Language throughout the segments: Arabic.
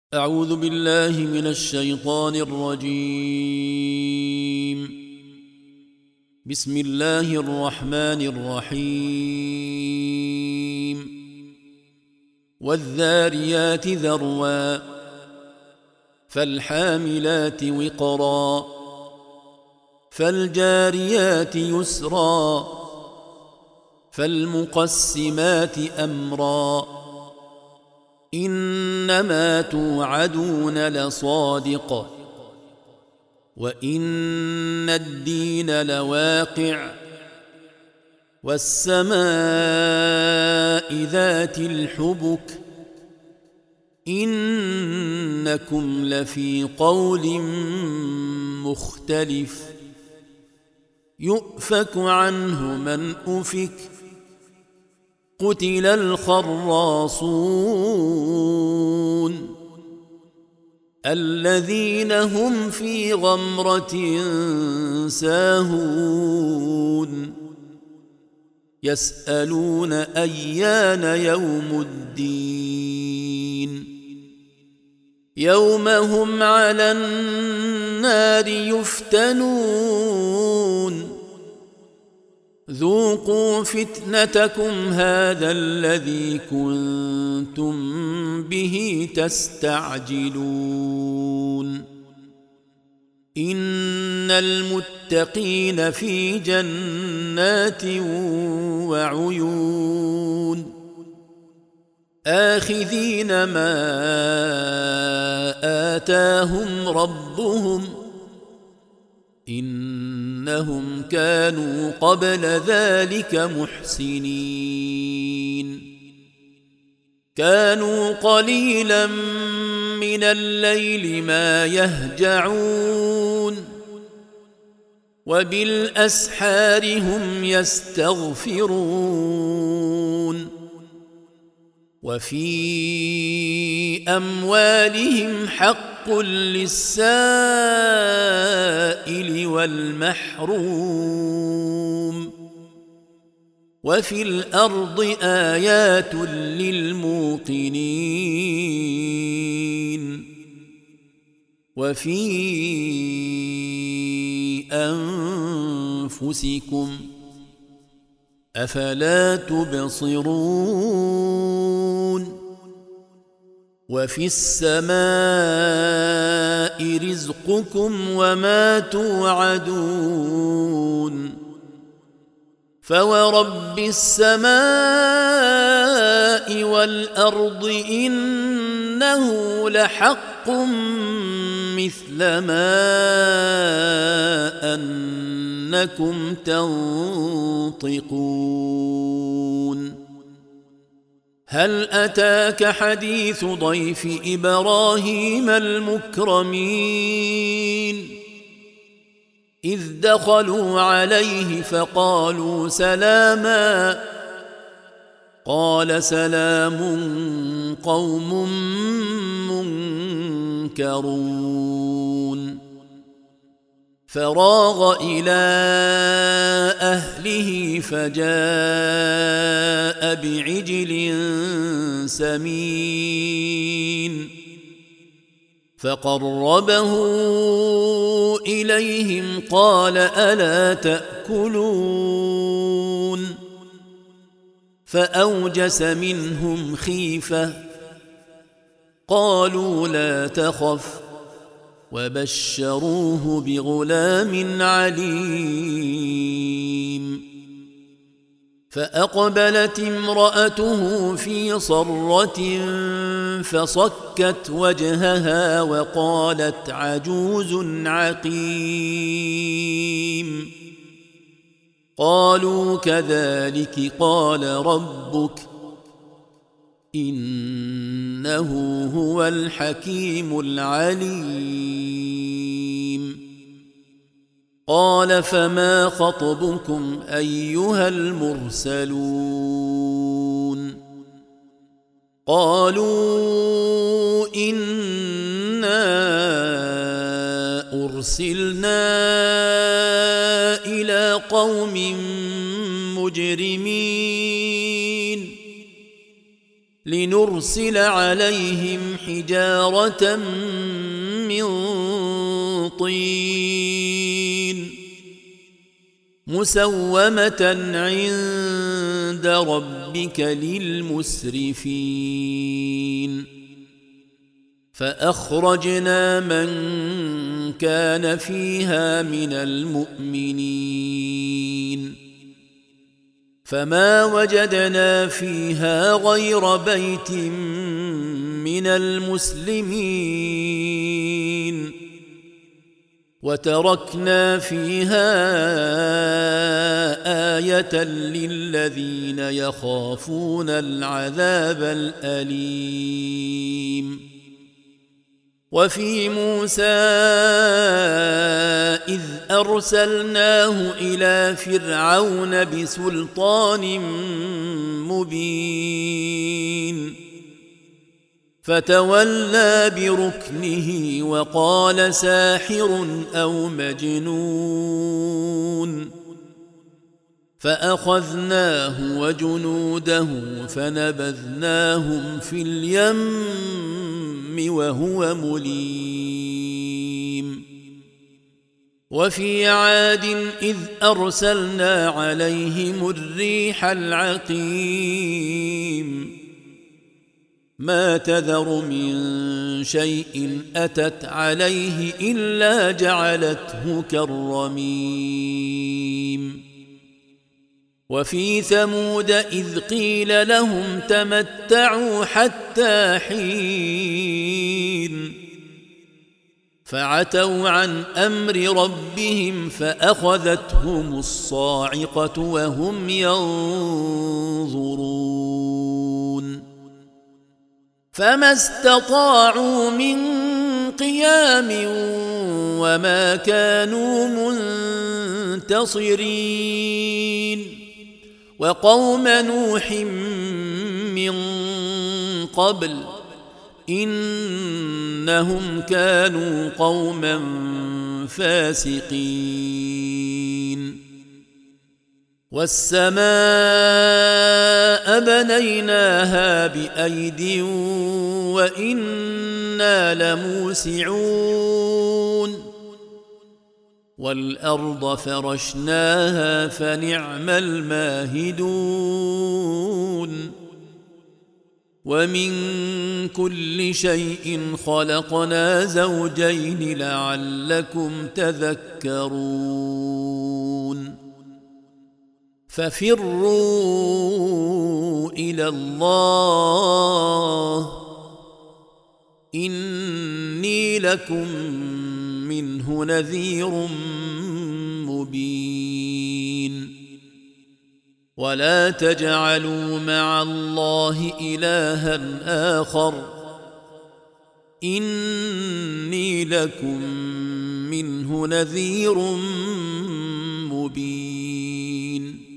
أعوذ بالله من الشيطان الرجيم. بسم الله الرحمن الرحيم. والذاريات ذروا فالحاملات وقرا فالجاريات يسرا فالمقسمات أمرا إنما توعدون لصادق وإن الدين لواقع والسماء ذات الحبك إنكم لفي قول مختلف يؤفك عنه من أفك قتل الخراصون الذين هم في غمرة ساهون يسألون أيان يوم الدين يوم هم على النار يفتنون ذوقوا فتنتكم هذا الذي كنتم به تستعجلون إن المتقين في جنات وعيون آخذين ما آتاهم ربهم إنهم كانوا قبل ذلك محسنين كانوا قليلا من الليل ما يهجعون وبالأسحار هم يستغفرون وفي أموالهم حق للسائل والمحروم وفي الأرض آيات للموقنين وفي أنفسكم أفلا تبصرون وفي السماء رزقكم وما توعدون فورب السماء والأرض إنه لحق مثل ما أنكم تنطقون هل أتاك حديث ضيف إبراهيم المكرمين إذ دخلوا عليه فقالوا سلاما قال سلام قوم منكرون فراغ إلى أهله فجاء بعجل سمين فقربه إليهم قال ألا تأكلون فأوجس منهم خيفة قالوا لا تخف وبشروه بغلام عليم فأقبلت امرأته في صرة فصكت وجهها وقالت عجوز عقيم قالوا كذلك قال ربك إنه هو الحكيم العليم قال فما خطبكم أيها المرسلون قالوا إنا أرسلنا إلى قوم مجرمين لنرسل عليهم حجارة من طين مسومة عند ربك للمسرفين فأخرجنا من كان فيها من المؤمنين فما وجدنا فيها غير بيت من المسلمين وتركنا فيها آية للذين يخافون العذاب الأليم وفي موسى إذ أرسلناه إلى فرعون بسلطان مبين فتولى بركنه وقال ساحر أو مجنون فأخذناه وجنوده فنبذناهم في اليم وهو مليم وفي عاد إذ أرسلنا عليهم الريح العقيم ما تذر من شيء أتت عليه إلا جعلته كالرميم وفي ثمود إذ قيل لهم تمتعوا حتى حين فعتوا عن أمر ربهم فأخذتهم الصاعقة وهم ينظرون فما استطاعوا من قيام وما كانوا منتصرين وقوم نوح من قبل إنهم كانوا قوما فاسقين والسماء بنيناها بأيد وإنا لموسعون والأرض فرشناها فنعم الماهدون ومن كل شيء خلقنا زوجين لعلكم تذكرون ففروا إلى الله إني لكم منه نذير مبين ولا تجعلوا مع الله إلها آخر إني لكم منه نذير مبين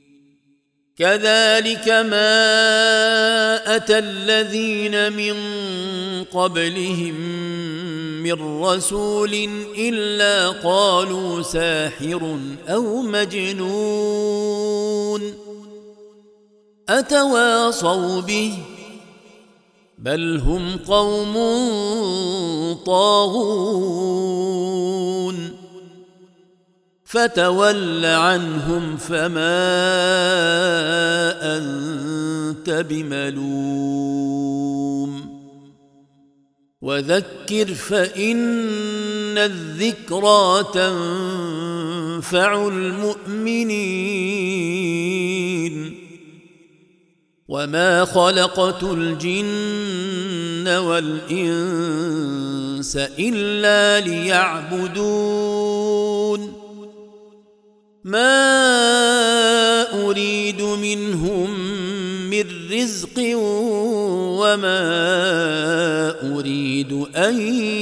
كذلك ما أتى الذين من قبلهم من رسول إلا قالوا ساحر أو مجنون أتواصوا به بل هم قوم طاغون فتول عنهم فما أنت بملوم وذكر فإن الذكرى تنفع المؤمنين وما خلقت الجن والإنس إلا ليعبدون ما أريد منهم من رزق وما أريد أن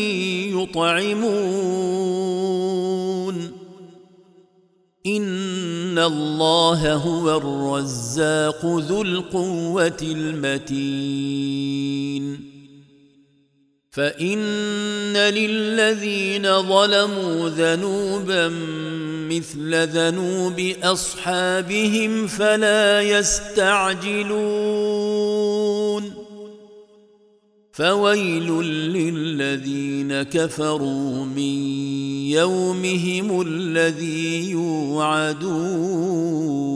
يطعمون إن الله هو الرزاق ذو القوة المتين فإن للذين ظلموا ذنوبا مثل ذنوب أصحابهم فلا يستعجلون فويل للذين كفروا من يومهم الذي يوعدون